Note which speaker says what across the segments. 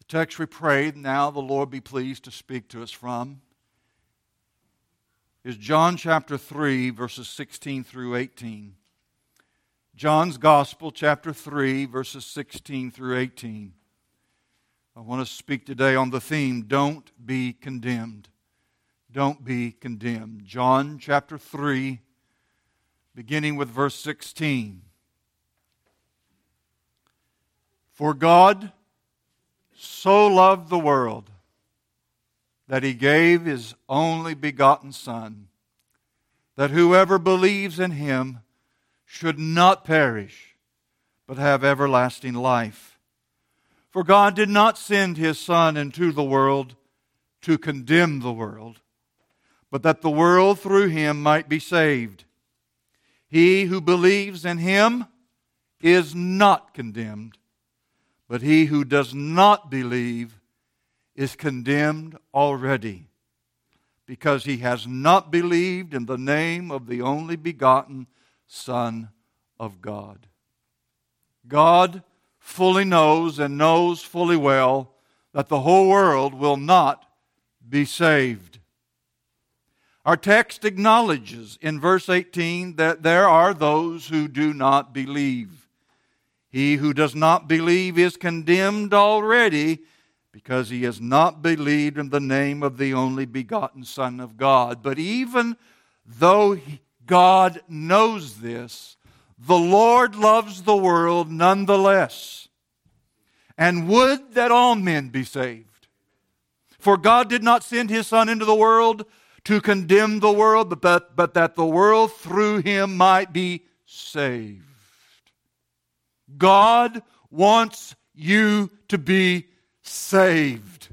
Speaker 1: text we prayed, now the Lord be pleased to speak to us from, is John chapter 3, verses 16 through 18. John's Gospel, chapter 3, verses 16 through 18. I want to speak today on the theme, don't be condemned. Don't be condemned. John chapter 3, beginning with verse 16. For God so loved the world that He gave His only begotten Son, that whoever believes in Him should not perish, but have everlasting life. For God did not send His Son into the world to condemn the world, but that the world through Him might be saved. He who believes in Him is not condemned, but he who does not believe is condemned already, because he has not believed in the name of the only begotten Son of God. God fully knows and knows fully well that the whole world will not be saved. Our text acknowledges in verse 18 that there are those who do not believe. He who does not believe is condemned already, because he has not believed in the name of the only begotten Son of God. But even though God knows this, the Lord loves the world nonetheless, and would that all men be saved. For God did not send His Son into the world to condemn the world, but that the world through Him might be saved. God wants you to be saved.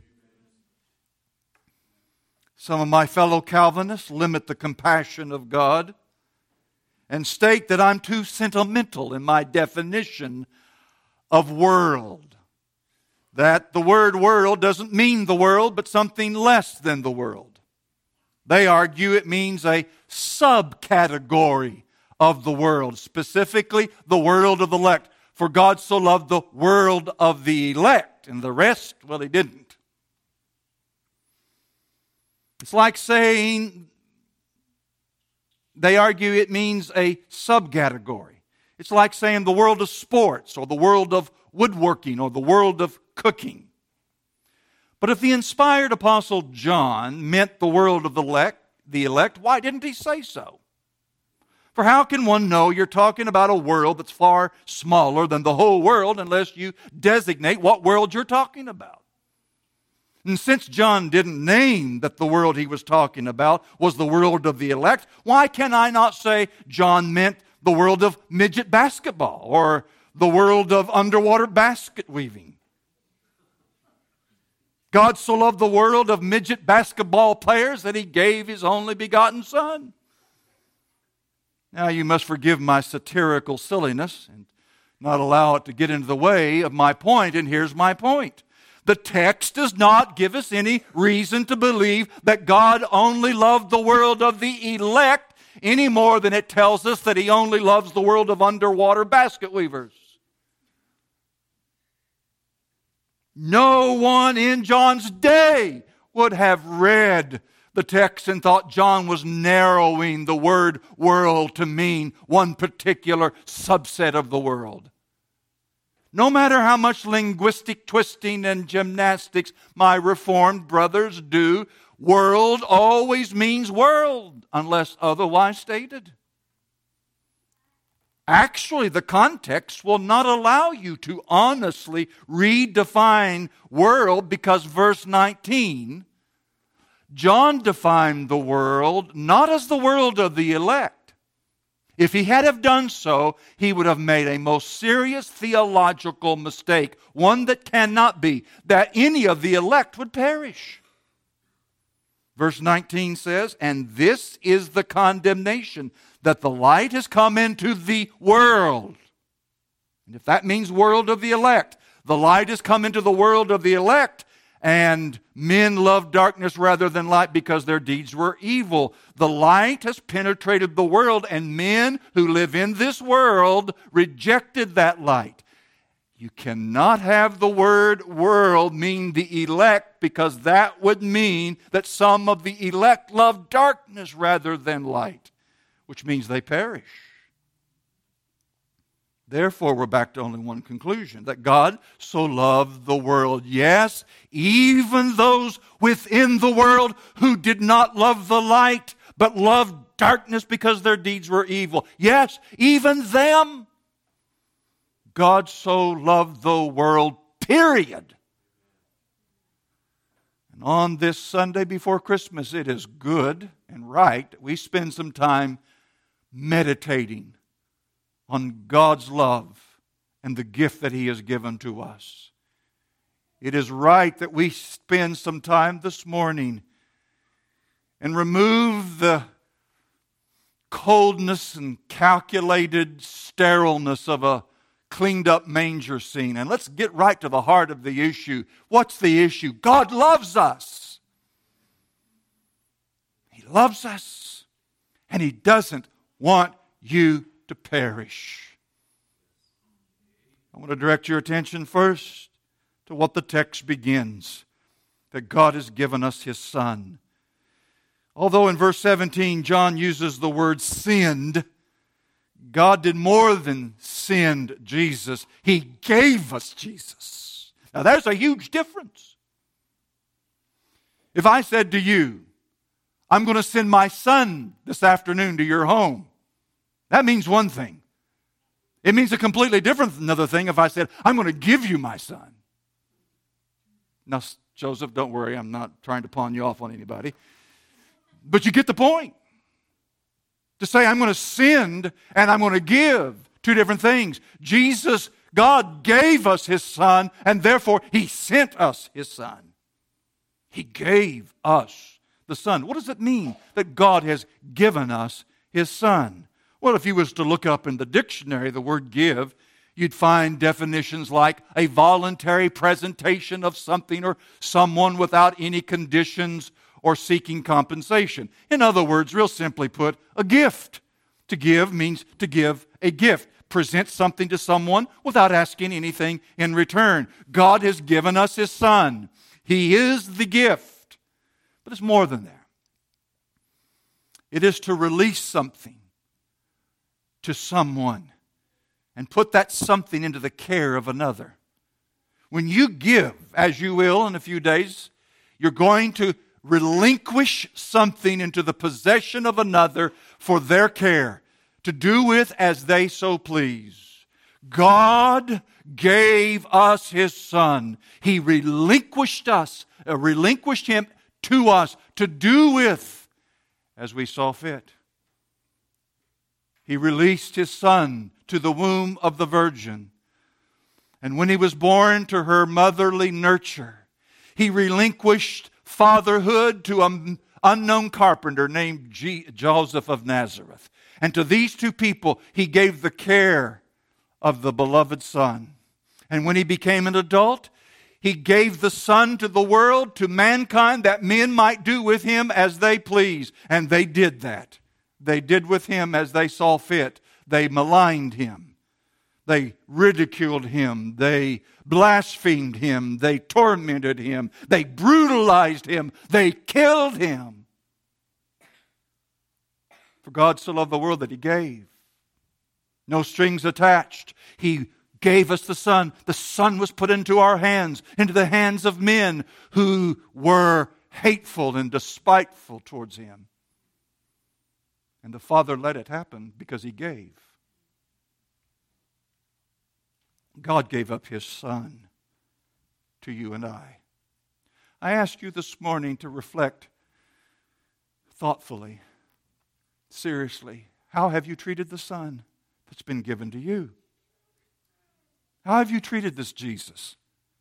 Speaker 1: Some of my fellow Calvinists limit the compassion of God and state that I'm too sentimental in my definition of world. That the word world doesn't mean the world, but something less than the world. They argue it means a subcategory of the world, specifically the world of the elect. For God so loved the world of the elect, and the rest, well, He didn't. It's like saying, they argue it means a subcategory. It's like saying the world of sports, or the world of woodworking, or the world of cooking. But if the inspired Apostle John meant the world of the elect, why didn't he say so? For how can one know you're talking about a world that's far smaller than the whole world unless you designate what world you're talking about? And since John didn't name that the world he was talking about was the world of the elect, why can I not say John meant the world of midget basketball or the world of underwater basket weaving? God so loved the world of midget basketball players that He gave His only begotten Son. Now you must forgive my satirical silliness and not allow it to get into the way of my point, and here's my point. The text does not give us any reason to believe that God only loved the world of the elect any more than it tells us that He only loves the world of underwater basket weavers. No one in John's day would have read the text and thought John was narrowing the word world to mean one particular subset of the world. No matter how much linguistic twisting and gymnastics my Reformed brothers do, world always means world unless otherwise stated. Actually, the context will not allow you to honestly redefine world, because verse 19, John defined the world not as the world of the elect. If he had have done so, he would have made a most serious theological mistake, one that cannot be, that any of the elect would perish. Verse 19 says, and this is the condemnation, that the light has come into the world. And if that means world of the elect, the light has come into the world of the elect, and men loved darkness rather than light because their deeds were evil. The light has penetrated the world, and men who live in this world rejected that light. You cannot have the word world mean the elect, because that would mean that some of the elect love darkness rather than light, which means they perish. Therefore, we're back to only one conclusion, that God so loved the world. Yes, even those within the world who did not love the light, but loved darkness because their deeds were evil. Yes, even them. God so loved the world, period. And on this Sunday before Christmas, it is good and right that we spend some time meditating on God's love and the gift that He has given to us. It is right that we spend some time this morning and remove the coldness and calculated sterileness of a cleaned up manger scene. And let's get right to the heart of the issue. What's the issue? God loves us. He loves us. And He doesn't want you to perish. I want to direct your attention first to what the text begins. That God has given us His Son. Although in verse 17 John uses the word sinned, God did more than send Jesus. He gave us Jesus. Now there's a huge difference. If I said to you, I'm going to send my son this afternoon to your home, that means one thing. It means a completely different another thing if I said, I'm going to give you my son. Now, Joseph, don't worry, I'm not trying to pawn you off on anybody. But you get the point. To say I'm going to send and I'm going to give, two different things. Jesus, God gave us His Son, and therefore He sent us His Son. He gave us the Son. What does it mean that God has given us His Son? Well, if you was to look up in the dictionary the word give, you'd find definitions like a voluntary presentation of something or someone without any conditions or seeking compensation. In other words, real simply put, a gift. To give means to give a gift. Present something to someone without asking anything in return. God has given us His Son. He is the gift. But it's more than that. It is to release something to someone and put that something into the care of another. When you give, as you will in a few days, you're going to relinquish something into the possession of another for their care, to do with as they so please. God gave us His Son. He relinquished Him to us to do with as we saw fit. He released His Son to the womb of the Virgin. And when He was born to her motherly nurture, He relinquished fatherhood to an unknown carpenter named Joseph of Nazareth. And to these two people, He gave the care of the beloved Son. And when He became an adult, He gave the Son to the world, to mankind, that men might do with Him as they please. And they did that. They did with Him as they saw fit. They maligned Him. They ridiculed Him. They blasphemed Him. They tormented Him. They brutalized Him. They killed Him. For God so loved the world that He gave. No strings attached. He gave us the Son. The Son was put into our hands, into the hands of men who were hateful and despiteful towards Him. And the Father let it happen because He gave. God gave up His Son to you and I. I ask you this morning to reflect thoughtfully, seriously. How have you treated the Son that's been given to you? How have you treated this Jesus?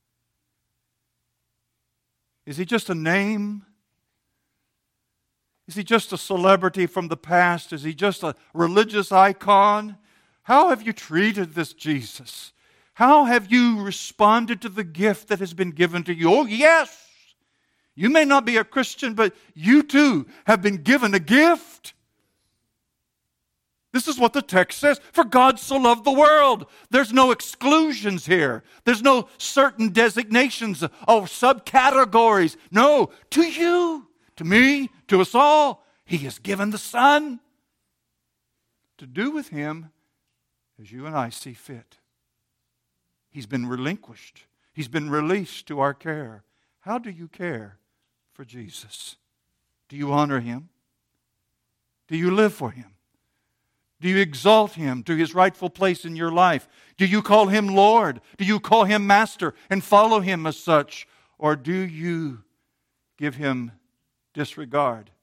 Speaker 1: Is He just a name? Is He just a celebrity from the past? Is He just a religious icon? How have you treated this Jesus? How have you responded to the gift that has been given to you? Oh, yes! You may not be a Christian, but you too have been given a gift. This is what the text says. For God so loved the world. There's no exclusions here. There's no certain designations or subcategories. No, to you, to me, to us all, He has given the Son to do with Him as you and I see fit. He's been relinquished. He's been released to our care. How do you care for Jesus? Do you honor Him? Do you live for Him? Do you exalt Him to His rightful place in your life? Do you call Him Lord? Do you call Him Master and follow Him as such? Or do you give Him disregard,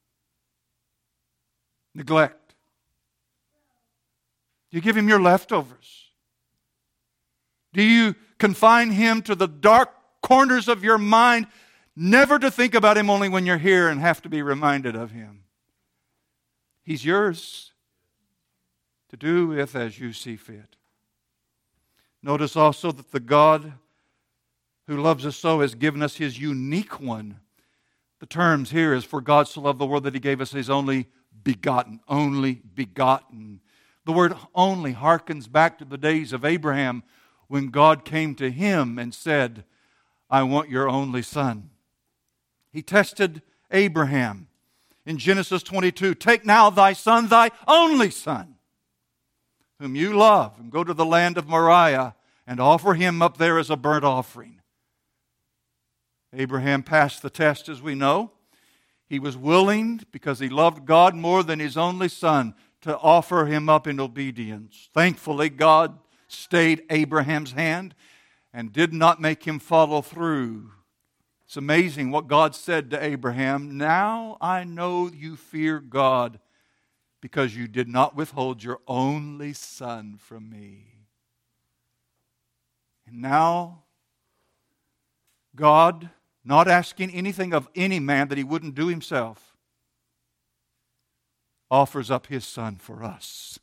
Speaker 1: neglect? Do you give Him your leftovers? Do you confine Him to the dark corners of your mind, never to think about Him only when you're here and have to be reminded of Him? He's yours to do with as you see fit. Notice also that the God who loves us so has given us His unique one. The terms here is, for God so loved the world that He gave us His only begotten. Only begotten. The word only harkens back to the days of Abraham when God came to him and said, I want your only son. He tested Abraham in Genesis 22. Take now thy son, thy only son, whom you love, and go to the land of Moriah and offer him up there as a burnt offering. Abraham passed the test, as we know. He was willing, because he loved God more than his only son, to offer him up in obedience. Thankfully, God stayed Abraham's hand and did not make him follow through. It's amazing what God said to Abraham. Now I know you fear God, because you did not withhold your only son from me. And now, God, not asking anything of any man that He wouldn't do Himself, offers up His Son for us.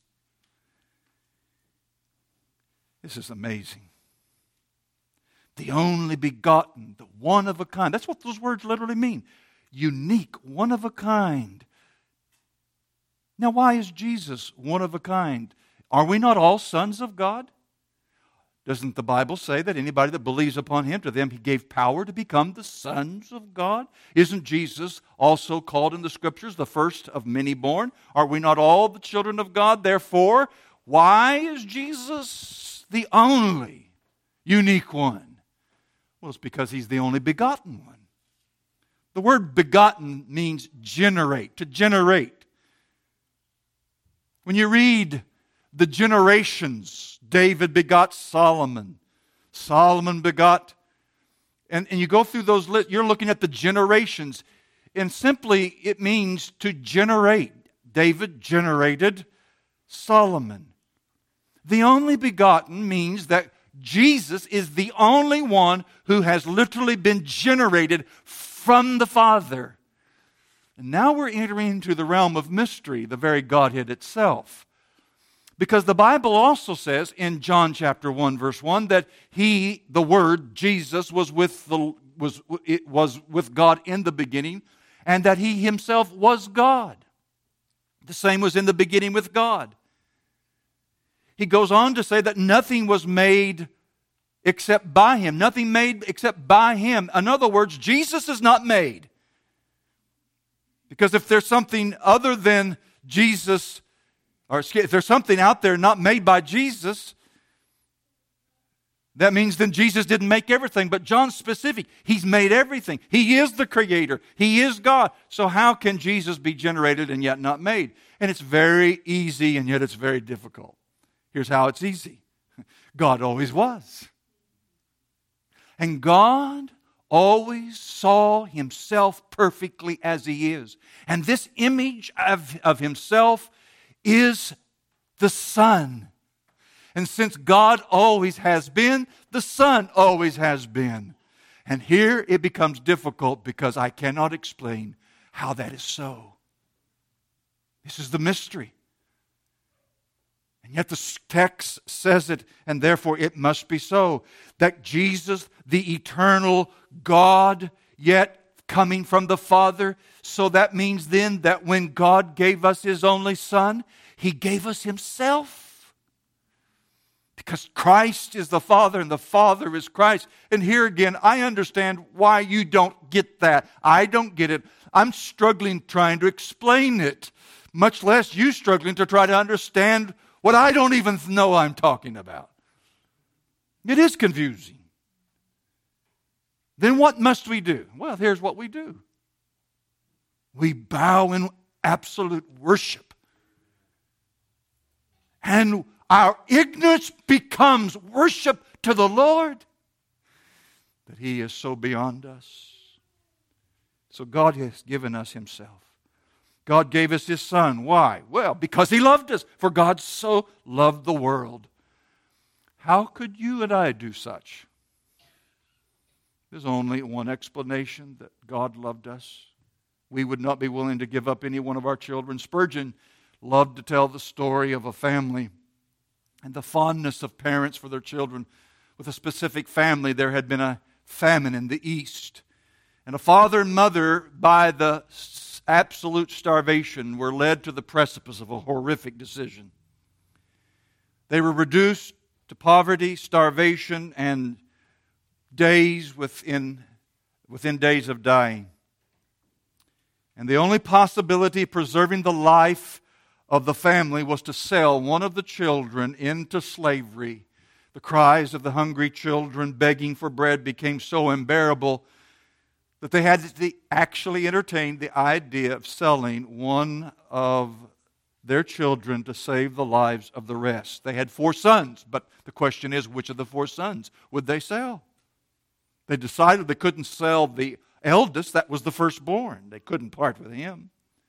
Speaker 1: This is amazing. The only begotten, the one of a kind. That's what those words literally mean. Unique, one of a kind. Now, why is Jesus one of a kind? Are we not all sons of God? Doesn't the Bible say that anybody that believes upon Him, to them He gave power to become the sons of God? Isn't Jesus also called in the Scriptures the first of many born? Are we not all the children of God? Therefore, why is Jesus the only unique one? Well, it's because He's the only begotten one. The word begotten means generate, to generate. When you read the generations, David begot Solomon. Solomon begot, and you go through those lists, you're looking at the generations, and simply it means to generate. David generated Solomon. The only begotten means that Jesus is the only one who has literally been generated from the Father. And now we're entering into the realm of mystery, the very Godhead itself. Because the Bible also says in John chapter 1 verse 1 that He, the Word, Jesus, was with God in the beginning, and that He Himself was God. The same was in the beginning with God. He goes on to say that nothing was made except by Him. Nothing made except by Him. In other words, Jesus is not made. Because if there's something other than Jesus, or if there's something out there not made by Jesus, that means then Jesus didn't make everything. But John's specific. He's made everything. He is the Creator. He is God. So how can Jesus be generated and yet not made? And it's very easy, and yet it's very difficult. Here's how it's easy. God always was. And God always saw Himself perfectly as He is. And this image of Himself is the Son. And since God always has been, the Son always has been. And here it becomes difficult because I cannot explain how that is so. This is the mystery. And yet the text says it, and therefore it must be so. That Jesus, the eternal God, yet coming from the Father. So that means then that when God gave us His only Son, He gave us Himself. Because Christ is the Father and the Father is Christ. And here again, I understand why you don't get that. I don't get it. I'm struggling trying to explain it. Much less you struggling to try to understand what I don't even know I'm talking about. It is confusing. Then what must we do? Well, here's what we do. We bow in absolute worship. And our ignorance becomes worship to the Lord. That He is so beyond us. So God has given us Himself. God gave us His Son. Why? Well, because He loved us. For God so loved the world. How could you and I do such? There's only one explanation, that God loved us. We would not be willing to give up any one of our children. Spurgeon loved to tell the story of a family and the fondness of parents for their children. With a specific family, there had been a famine in the East. And a father and mother, by the absolute starvation, were led to the precipice of a horrific decision. They were reduced to poverty, starvation, and days within days of dying. And the only possibility of preserving the life of the family was to sell one of the children into slavery. The cries of the hungry children begging for bread became so unbearable that they had to actually entertain the idea of selling one of their children to save the lives of the rest. They had 4 sons, but the question is, which of the 4 sons would they sell? They decided they couldn't sell the eldest, that was the firstborn. They couldn't part with him.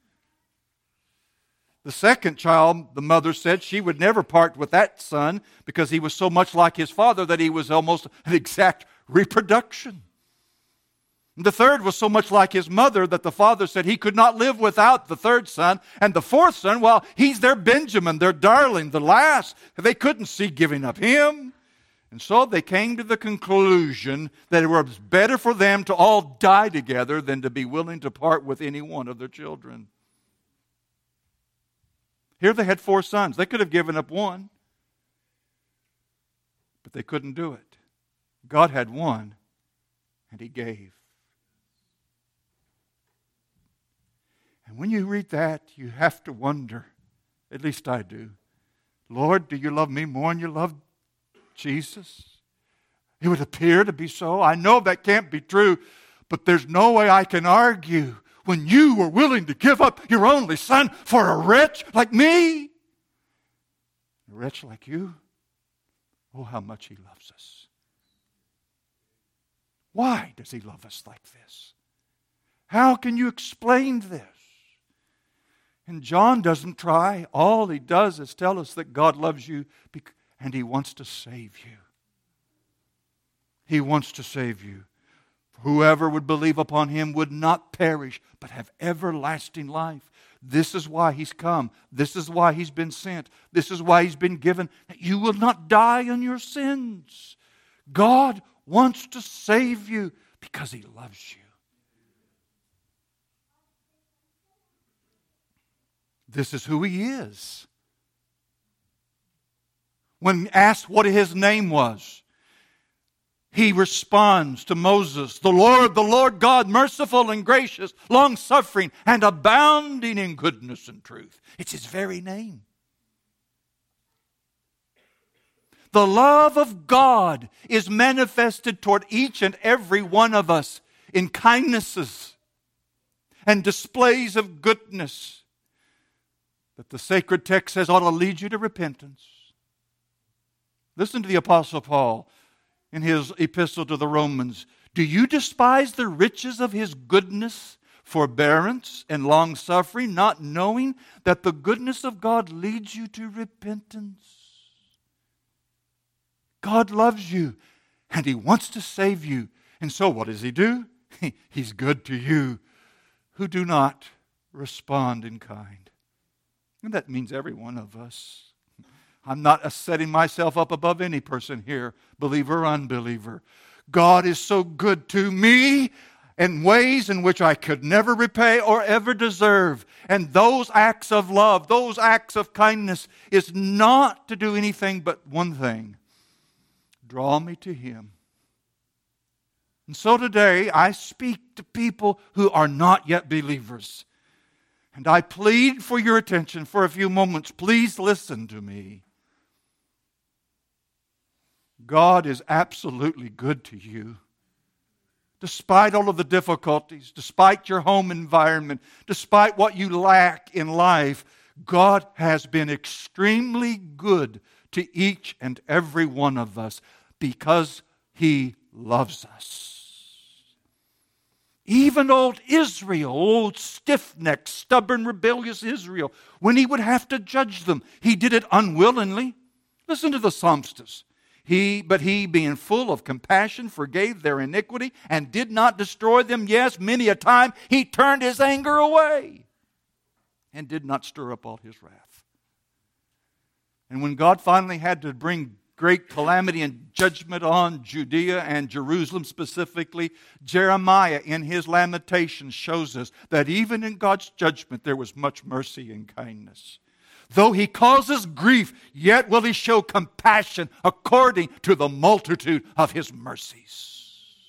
Speaker 1: The second child, the mother said she would never part with that son because he was so much like his father that he was almost an exact reproduction. The third was so much like his mother that the father said he could not live without the third son. And the fourth son, well, he's their Benjamin, their darling, the last. They couldn't see giving up him. And so they came to the conclusion that it was better for them to all die together than to be willing to part with any one of their children. Here they had 4 sons. They could have given up one, but they couldn't do it. God had one, and He gave. And when you read that, you have to wonder, at least I do, Lord, do you love me more than you love Jesus? It would appear to be so. I know that can't be true, but there's no way I can argue when you were willing to give up your only son for a wretch like me. A wretch like you. Oh, how much He loves us. Why does He love us like this? How can you explain this? And John doesn't try. All he does is tell us that God loves you and He wants to save you. He wants to save you. Whoever would believe upon Him would not perish, but have everlasting life. This is why He's come. This is why He's been sent. This is why He's been given. That you will not die in your sins. God wants to save you because He loves you. This is who He is. When asked what His name was, He responds to Moses, the Lord God, merciful and gracious, long-suffering, and abounding in goodness and truth. It's His very name. The love of God is manifested toward each and every one of us in kindnesses and displays of goodness that the sacred text says ought to lead you to repentance. Listen to the Apostle Paul in his epistle to the Romans. Do you despise the riches of His goodness, forbearance, and long-suffering, not knowing that the goodness of God leads you to repentance? God loves you, and He wants to save you. And so what does He do? He's good to you who do not respond in kind. And that means every one of us. I'm not setting myself up above any person here, believer or unbeliever. God is so good to me, in ways in which I could never repay or ever deserve. And those acts of love, those acts of kindness is not to do anything but one thing: draw me to Him. And so today I speak to people who are not yet believers. And I plead for your attention for a few moments. Please listen to me. God is absolutely good to you. Despite all of the difficulties, despite your home environment, despite what you lack in life, God has been extremely good to each and every one of us because He loves us. Even old Israel, old stiff-necked, stubborn, rebellious Israel, when He would have to judge them, He did it unwillingly. Listen to the psalmist. But he, being full of compassion, forgave their iniquity and did not destroy them. Yes, many a time He turned His anger away and did not stir up all His wrath. And when God finally had to bring great calamity and judgment on Judea and Jerusalem specifically, Jeremiah in his Lamentations shows us that even in God's judgment there was much mercy and kindness. Though He causes grief, yet will He show compassion according to the multitude of His mercies.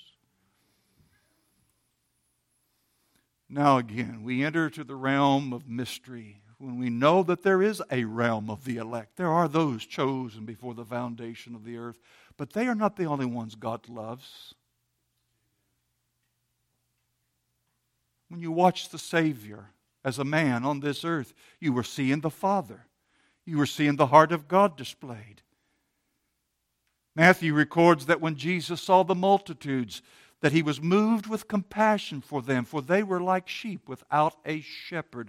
Speaker 1: Now again, we enter to the realm of mystery when we know that there is a realm of the elect. There are those chosen before the foundation of the earth, but they are not the only ones God loves. When you watch the Savior as a man on this earth, you were seeing the Father. You were seeing the heart of God displayed. Matthew records that when Jesus saw the multitudes, that He was moved with compassion for them, for they were like sheep without a shepherd.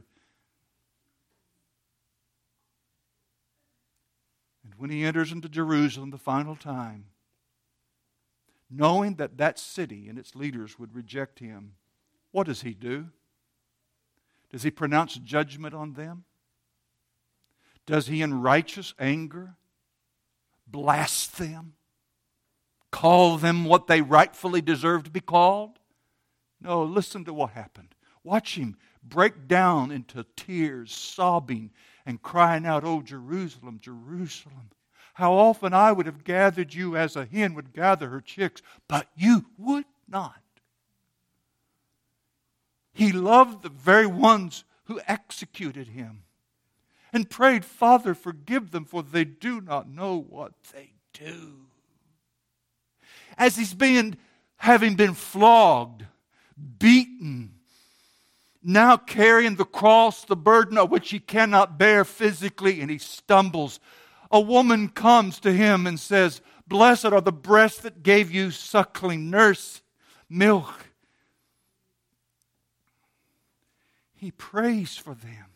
Speaker 1: And when He enters into Jerusalem the final time, knowing that that city and its leaders would reject Him, what does He do? Does He pronounce judgment on them? Does He in righteous anger blast them? Call them what they rightfully deserve to be called? No, listen to what happened. Watch Him break down into tears, sobbing and crying out, "Oh, Jerusalem, Jerusalem, how often I would have gathered you as a hen would gather her chicks, but you would not." He loved the very ones who executed Him and prayed, "Father, forgive them, for they do not know what they do." As He's having been flogged, beaten, now carrying the cross, the burden of which He cannot bear physically, and He stumbles. A woman comes to Him and says, "Blessed are the breasts that gave you suckling nurse milk." He prays for them.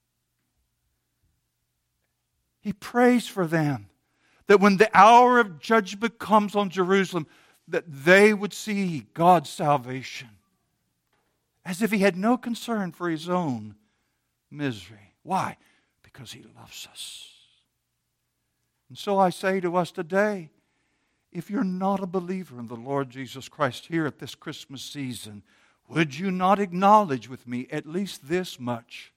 Speaker 1: He prays for them that when the hour of judgment comes on Jerusalem, that they would see God's salvation. As if He had no concern for His own misery. Why? Because He loves us. And so I say to us today, if you're not a believer in the Lord Jesus Christ here at this Christmas season, would you not acknowledge with me at least this much?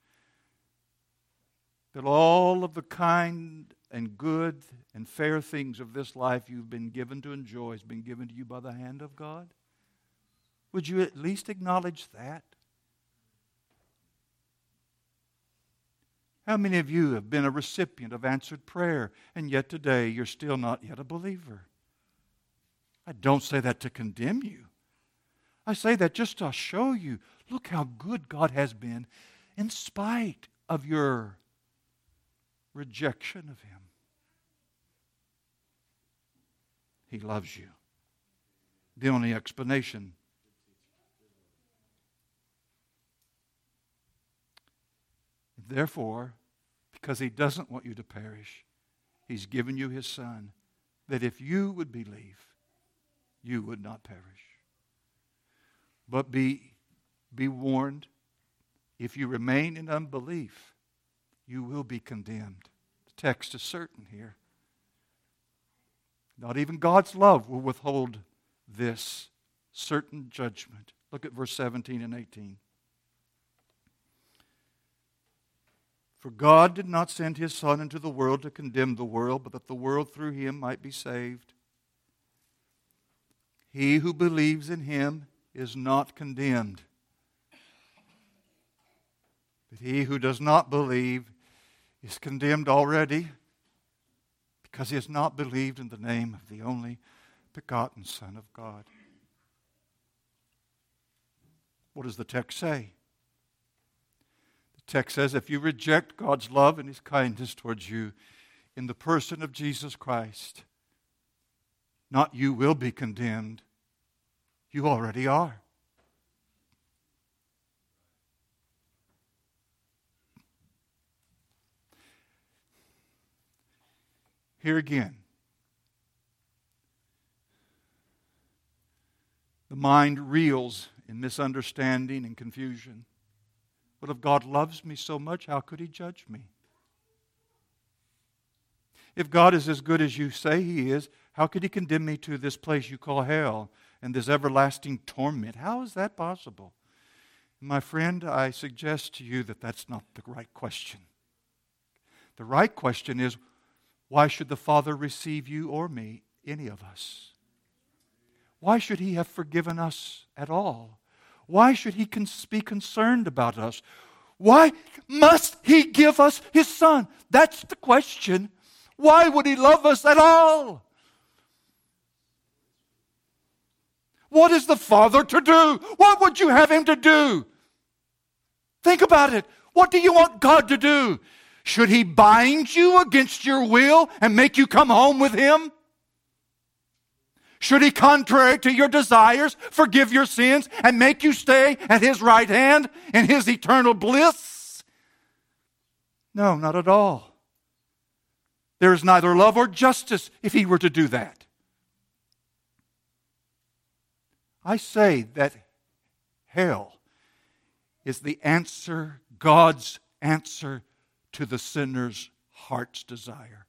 Speaker 1: That all of the kind and good and fair things of this life you've been given to enjoy has been given to you by the hand of God? Would you at least acknowledge that? How many of you have been a recipient of answered prayer, and yet today you're still not yet a believer? I don't say that to condemn you. I say that just to show you, look how good God has been in spite of your rejection of Him. He loves you. The only explanation therefore, because He doesn't want you to perish, He's given you His Son, that if you would believe, you would not perish. But be warned, if you remain in unbelief, you will be condemned. The text is certain here. Not even God's love will withhold this certain judgment. Look at verse 17 and 18. For God did not send His Son into the world to condemn the world, but that the world through Him might be saved. He who believes in Him is not condemned. But he who does not believe is condemned already, because he has not believed in the name of the only begotten Son of God. What does the text say? The text says, if you reject God's love and His kindness towards you in the person of Jesus Christ, not you will be condemned. You already are. Here again, the mind reels in misunderstanding and confusion. But if God loves me so much, how could He judge me? If God is as good as you say He is, how could He condemn me to this place you call hell and this everlasting torment? How is that possible? My friend, I suggest to you that that's not the right question. The right question is, why should the Father receive you or me, any of us? Why should He have forgiven us at all? Why should He be concerned about us? Why must He give us His Son? That's the question. Why would He love us at all? What is the Father to do? What would you have Him to do? Think about it. What do you want God to do? Should He bind you against your will and make you come home with Him? Should He, contrary to your desires, forgive your sins and make you stay at His right hand in His eternal bliss? No, not at all. There is neither love or justice if He were to do that. I say that hell is the answer, God's answer to the sinner's heart's desire.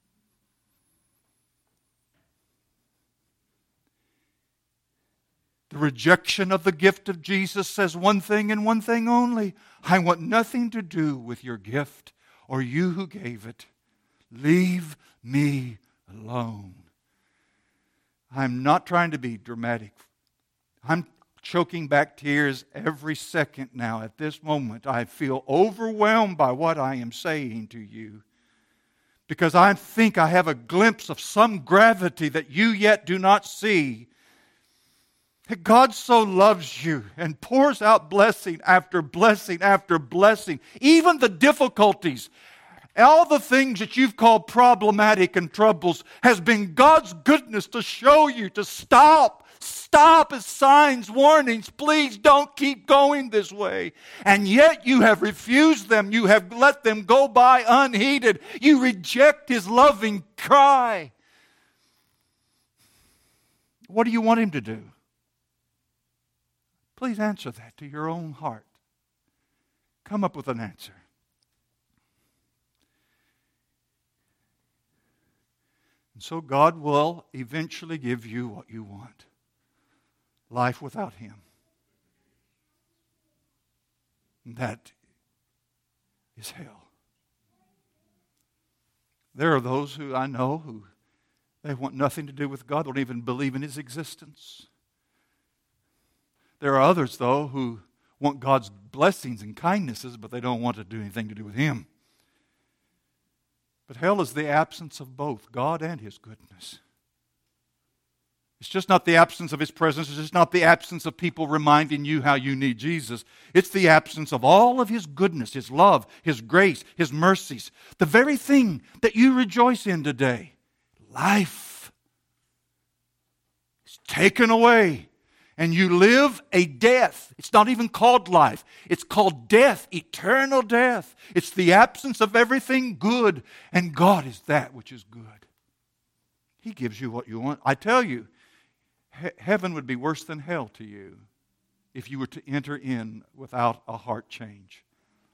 Speaker 1: The rejection of the gift of Jesus says one thing and one thing only. I want nothing to do with your gift or you who gave it. Leave me alone. I'm not trying to be dramatic. I'm choking back tears every second now. At this moment, I feel overwhelmed by what I am saying to you, because I think I have a glimpse of some gravity that you yet do not see. That God so loves you and pours out blessing after blessing after blessing. Even the difficulties, all the things that you've called problematic and troubles, has been God's goodness to show you to stop. Stop as signs, warnings. Please don't keep going this way. And yet you have refused them. You have let them go by unheeded. You reject His loving cry. What do you want Him to do? Please answer that to your own heart. Come up with an answer. And so God will eventually give you what you want. Life without Him. That is hell. There are those who I know who they want nothing to do with God, don't even believe in His existence. There are others, though, who want God's blessings and kindnesses, but they don't want to do anything to do with Him. But hell is the absence of both God and His goodness. It's just not the absence of His presence. It's just not the absence of people reminding you how you need Jesus. It's the absence of all of His goodness, His love, His grace, His mercies. The very thing that you rejoice in today, life, is taken away. And you live a death. It's not even called life. It's called death, eternal death. It's the absence of everything good. And God is that which is good. He gives you what you want. I tell you, heaven would be worse than hell to you if you were to enter in without a heart change.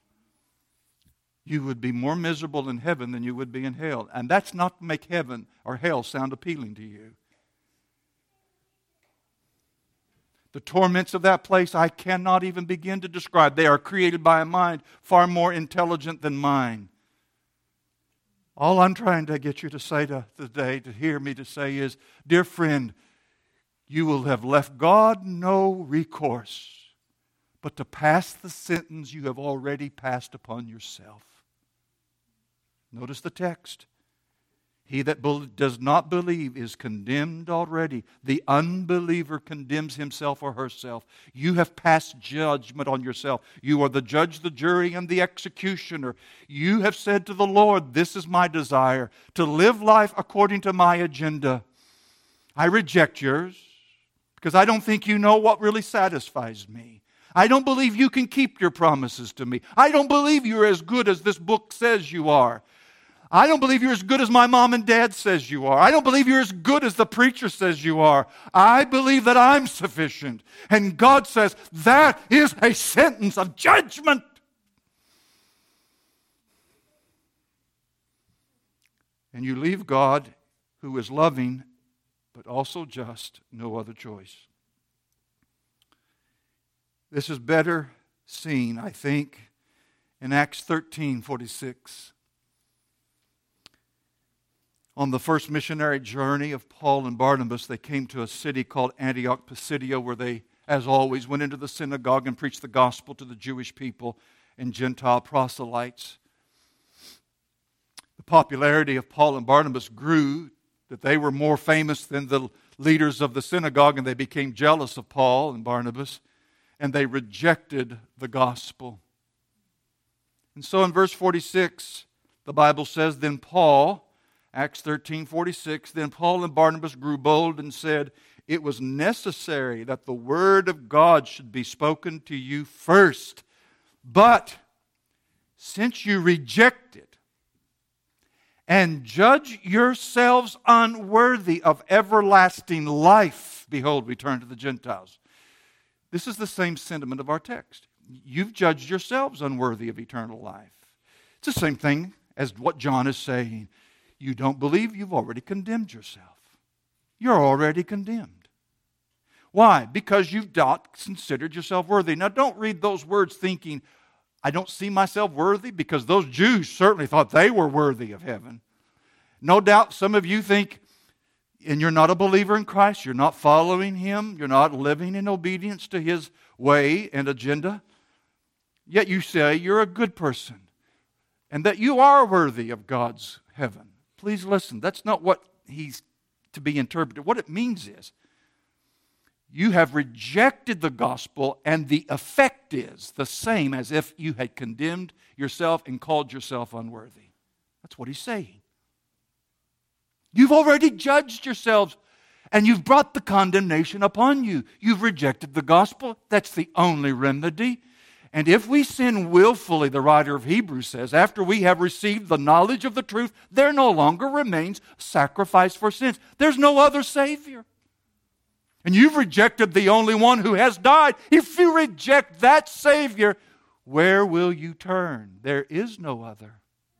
Speaker 1: You would be more miserable in heaven than you would be in hell. And that's not to make heaven or hell sound appealing to you. The torments of that place I cannot even begin to describe. They are created by a mind far more intelligent than mine. All I'm trying to get you to say today, to hear me to say is, dear friend, you will have left God no recourse but to pass the sentence you have already passed upon yourself. Notice the text. He that does not believe is condemned already. The unbeliever condemns himself or herself. You have passed judgment on yourself. You are the judge, the jury, and the executioner. You have said to the Lord, this is my desire, to live life according to my agenda. I reject yours because I don't think you know what really satisfies me. I don't believe you can keep your promises to me. I don't believe you're as good as this book says you are. I don't believe you're as good as my mom and dad says you are. I don't believe you're as good as the preacher says you are. I believe that I'm sufficient. And God says that is a sentence of judgment. And you leave God, who is loving but also just, no other choice. This is better seen, I think, in Acts 13:46. On the first missionary journey of Paul and Barnabas, they came to a city called Antioch Pisidia, where they, as always, went into the synagogue and preached the gospel to the Jewish people and Gentile proselytes. The popularity of Paul and Barnabas grew, that they were more famous than the leaders of the synagogue, and they became jealous of Paul and Barnabas, and they rejected the gospel. And so in verse 46, the Bible says, then Paul, Acts 13:46, then Paul and Barnabas grew bold and said, it was necessary that the word of God should be spoken to you first. But since you reject it and judge yourselves unworthy of everlasting life, behold, we turn to the Gentiles. This is the same sentiment of our text. You've judged yourselves unworthy of eternal life. It's the same thing as what John is saying. You don't believe, you've already condemned yourself. You're already condemned. Why? Because you've not considered yourself worthy. Now, don't read those words thinking, I don't see myself worthy, because those Jews certainly thought they were worthy of heaven. No doubt some of you think, and you're not a believer in Christ, you're not following Him, you're not living in obedience to His way and agenda, yet you say you're a good person and that you are worthy of God's heaven. Please listen, that's not what he's to be interpreted. What it means is, you have rejected the gospel, and the effect is the same as if you had condemned yourself and called yourself unworthy. That's what he's saying. You've already judged yourselves, and you've brought the condemnation upon you. You've rejected the gospel. That's the only remedy. And if we sin willfully, the writer of Hebrews says, after we have received the knowledge of the truth, there no longer remains sacrifice for sins. There's no other Savior. And you've rejected the only one who has died. If you reject that Savior, where will you turn? There is no other.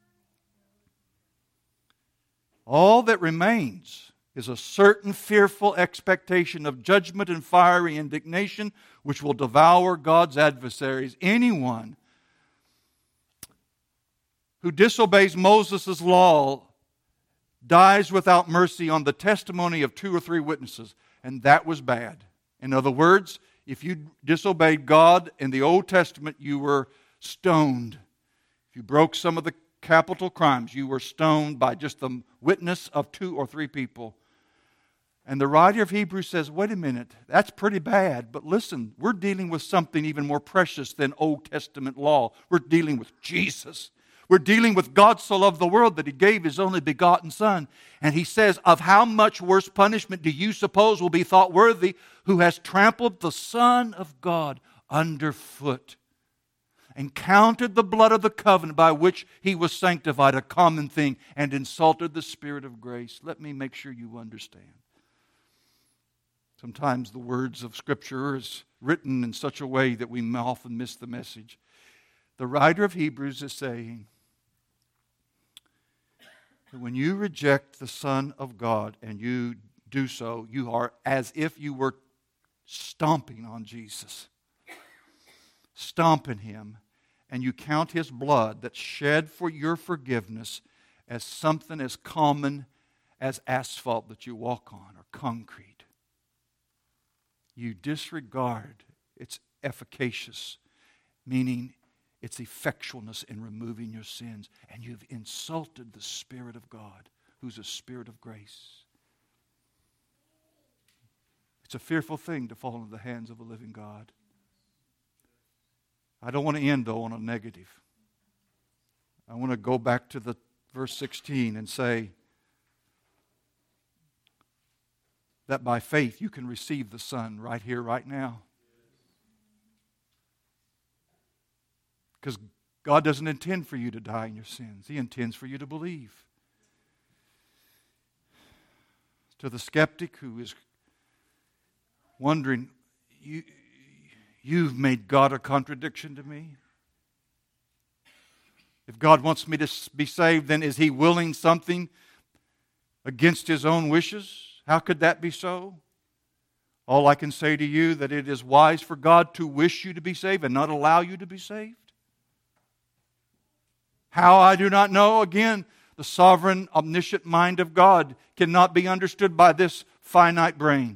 Speaker 1: All that remains is a certain fearful expectation of judgment and fiery indignation which will devour God's adversaries. Anyone who disobeys Moses' law dies without mercy on the testimony of 2 or 3 witnesses, and that was bad. In other words, if you disobeyed God in the Old Testament, you were stoned. If you broke some of the capital crimes, you were stoned by just the witness of 2 or 3 people. And the writer of Hebrews says, wait a minute, that's pretty bad, but listen, we're dealing with something even more precious than Old Testament law. We're dealing with Jesus. We're dealing with God so loved the world that He gave His only begotten Son. And He says, of how much worse punishment do you suppose will be thought worthy who has trampled the Son of God underfoot and counted the blood of the covenant by which He was sanctified a common thing and insulted the Spirit of grace? Let me make sure you understand. Sometimes the words of Scripture is written in such a way that we often miss the message. The writer of Hebrews is saying that when you reject the Son of God and you do so, you are as if you were stomping on Jesus, stomping Him, and you count His blood that's shed for your forgiveness as something as common as asphalt that you walk on or concrete. You disregard its efficacious, meaning its effectualness in removing your sins, and you've insulted the Spirit of God, who's a Spirit of grace. It's a fearful thing to fall into the hands of a living God. I don't want to end, though, on a negative. I want to go back to the verse 16 and say that by faith you can receive the Son right here, right now. Because God doesn't intend for you to die in your sins. He intends for you to believe. To the skeptic who is wondering, you've made God a contradiction to me. If God wants me to be saved, then is He willing something against His own wishes? How could that be so? All I can say to you that it is wise for God to wish you to be saved and not allow you to be saved. How, I do not know. Again, the sovereign, omniscient mind of God cannot be understood by this finite brain.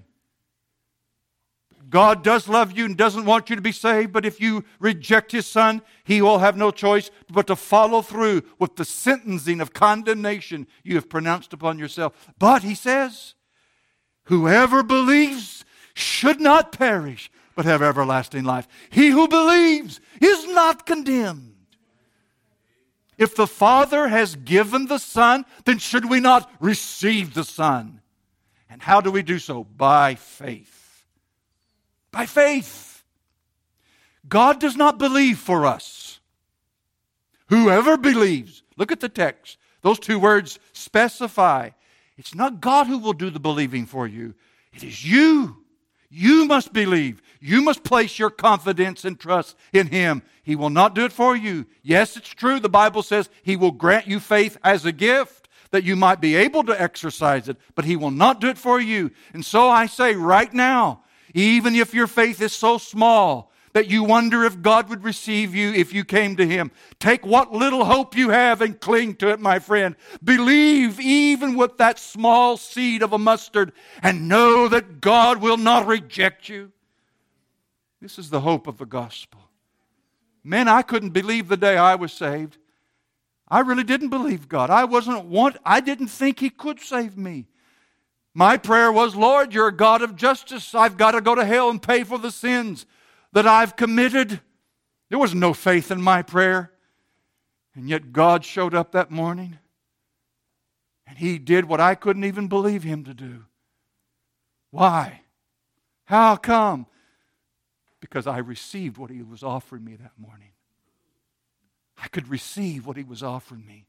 Speaker 1: God does love you and doesn't want you to be saved, but if you reject His Son, He will have no choice but to follow through with the sentencing of condemnation you have pronounced upon yourself. But He says, whoever believes should not perish, but have everlasting life. He who believes is not condemned. If the Father has given the Son, then should we not receive the Son? And how do we do so? By faith. By faith. God does not believe for us. Whoever believes, look at the text. Those two words specify. It's not God who will do the believing for you. It is you. You must believe. You must place your confidence and trust in Him. He will not do it for you. Yes, it's true. The Bible says He will grant you faith as a gift that you might be able to exercise it, but He will not do it for you. And so I say right now, even if your faith is so small that you wonder if God would receive you if you came to Him, take what little hope you have and cling to it, my friend. Believe even with that small seed of a mustard and know that God will not reject you. This is the hope of the gospel. Men, I couldn't believe the day I was saved. I really didn't believe God. I didn't think He could save me. My prayer was, Lord, You're a God of justice. I've got to go to hell and pay for the sins that I've committed. There was no faith in my prayer. And yet God showed up that morning. And He did what I couldn't even believe Him to do. Why? How come? Because I received what He was offering me that morning. I could receive what He was offering me.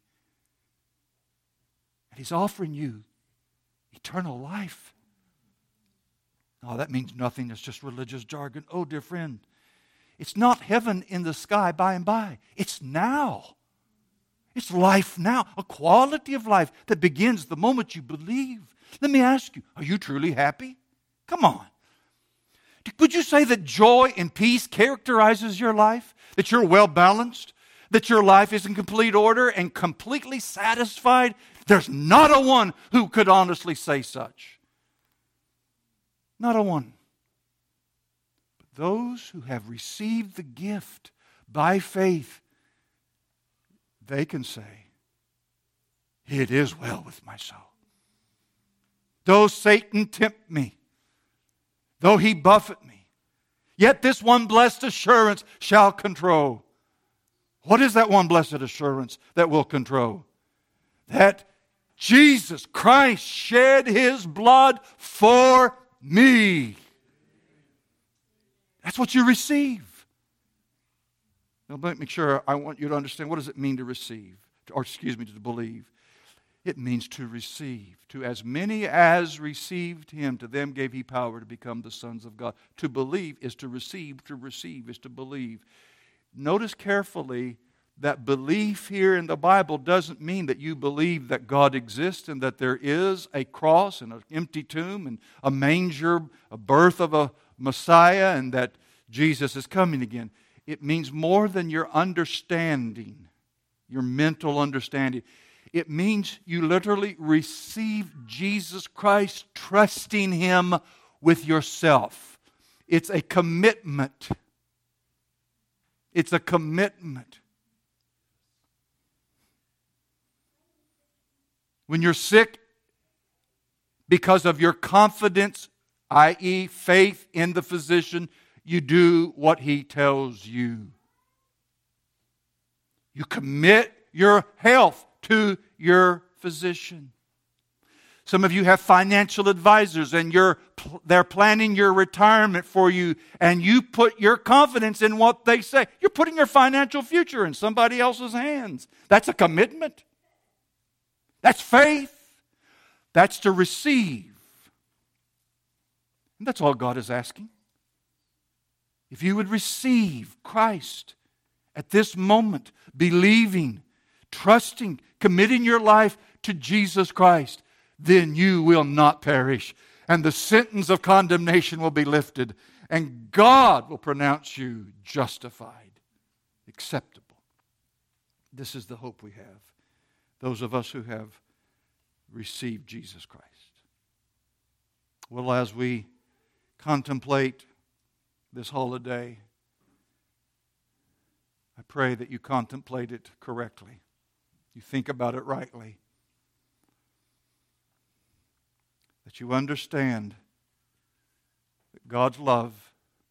Speaker 1: And He's offering you eternal life. Oh, that means nothing. It's just religious jargon. Oh, dear friend, it's not heaven in the sky by and by. It's now. It's life now. A quality of life that begins the moment you believe. Let me ask you, are you truly happy? Come on. Would you say that joy and peace characterizes your life? That you're well balanced? That your life is in complete order and completely satisfied? There's not a one who could honestly say such. Not a one. But those who have received the gift by faith, they can say, it is well with my soul. Though Satan tempt me, though he buffet me, yet this one blessed assurance shall control. What is that one blessed assurance that will control? That Jesus Christ shed His blood for me. That's what you receive. Now let me make sure I want you to understand, what does it mean to receive? To believe. It means to receive. To as many as received Him, to them gave He power to become the sons of God. To believe is to receive is to believe. Notice carefully that belief here in the Bible doesn't mean that you believe that God exists and that there is a cross and an empty tomb and a manger, a birth of a Messiah and that Jesus is coming again. It means more than your understanding, your mental understanding. It means you literally receive Jesus Christ, trusting Him with yourself. It's a commitment. It's a commitment. When you're sick, because of your confidence, i.e., faith in the physician, you do what he tells you. You commit your health to your physician. Some of you have financial advisors and they're planning your retirement for you, and you put your confidence in what they say. You're putting your financial future in somebody else's hands. That's a commitment. That's faith. That's to receive. And that's all God is asking. If you would receive Christ at this moment, believing, trusting, committing your life to Jesus Christ, then you will not perish, and the sentence of condemnation will be lifted, and God will pronounce you justified, acceptable. This is the hope we have, those of us who have received Jesus Christ. Well, as we contemplate this holiday, I pray that you contemplate it correctly. You think about it rightly. That you understand that God's love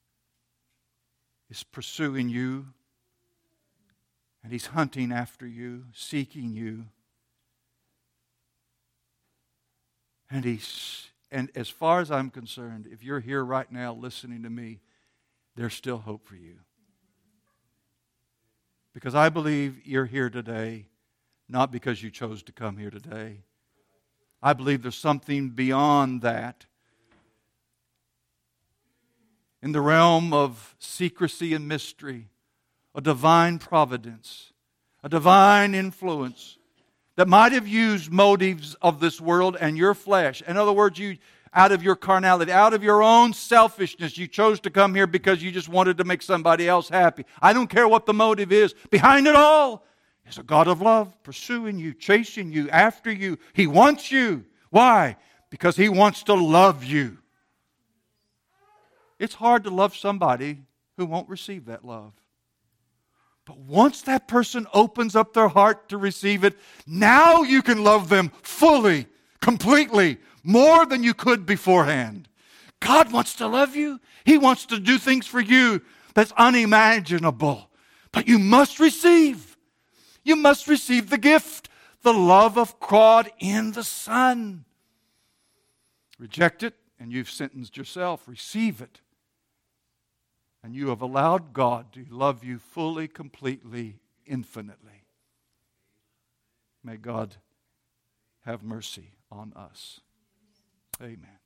Speaker 1: is pursuing you, and He's hunting after you, seeking you. And as far as I'm concerned, if you're here right now listening to me, there's still hope for you. Because I believe you're here today, not because you chose to come here today. I believe there's something beyond that. In the realm of secrecy and mystery, a divine providence, a divine influence that might have used motives of this world and your flesh. In other words, you, out of your carnality, out of your own selfishness, you chose to come here because you just wanted to make somebody else happy. I don't care what the motive is. Behind it all is a God of love pursuing you, chasing you, after you. He wants you. Why? Because He wants to love you. It's hard to love somebody who won't receive that love. But once that person opens up their heart to receive it, now you can love them fully, completely, more than you could beforehand. God wants to love you. He wants to do things for you that's unimaginable. But you must receive. You must receive the gift, the love of God in the Son. Reject it, and you've sentenced yourself. Receive it. And you have allowed God to love you fully, completely, infinitely. May God have mercy on us. Amen.